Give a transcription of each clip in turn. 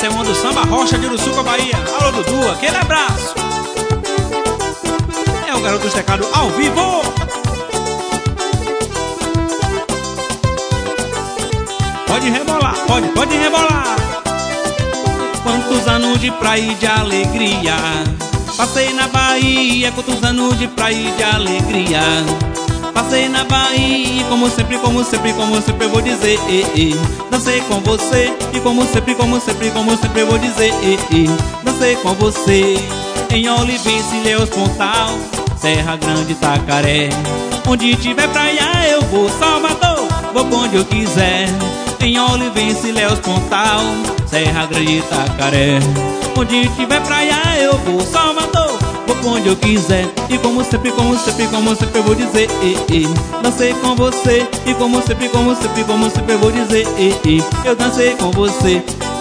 Essa é uma do Samba Rocha de Uruçuca, Bahia. Alô, Dudu, aquele abraço. É o Garoto dos Teclados ao vivo. Pode rebolar, pode rebolar. Quantos anos de praia e de alegria. Passei na Bahia, quantos anos de praia e de alegria. Passei na Bahia e como sempre eu vou dizer dancei com você e como sempre eu vou dizer dancei com você. Em Olivença, Ilhéus, Pontal, Serra Grande, Itacaré. Onde tiver praia eu vou, Salvador, vou pra onde eu quiser. Em Olivença, Ilhéus, Pontal, Serra Grande, Itacaré. Onde tiver praia eu vou, Salvador, vou pra onde eu quiser. E como sempre eu vou dizer dancei com você e como sempre eu vou dizer eu dancei com você.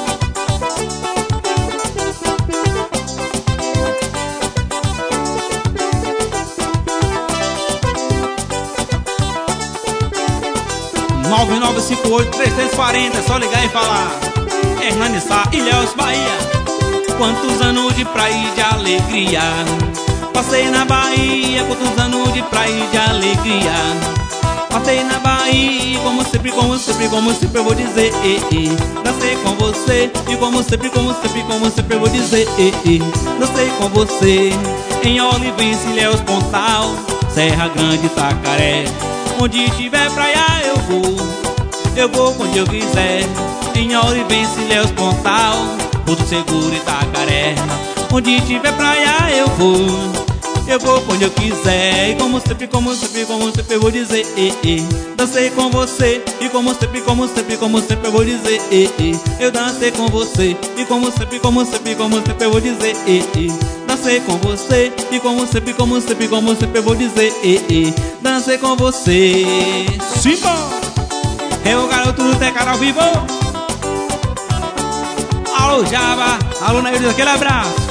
(99958-3340), é só ligar e falar. Hernani Sá, Ilhéus, Bahia. Quantos anos de praia e de alegria. Passei na Bahia, quantos anos de praia e de alegria. Passei na Bahia, como sempre eu vou dizer dancei com você e como sempre eu vou dizer dancei com você. Em Olivença, Ilhéus, Pontal, Serra Grande, Itacaré. Onde tiver praia eu vou onde eu quiser. Em Olivença, Ilhéus, Pontal, Porto Seguro, Itacaré. Onde tiver praia eu vou onde eu quiser. E como sempre eu vou dizer dancei com você e como sempre eu vou dizer eu dancei com você. E como sempre eu vou dizer dancei com você. E como sempre eu vou dizer dancei com você. Simba! É o Garoto do Teclado ao vivo. Alô, Java, alô, Nair, aquele abraço.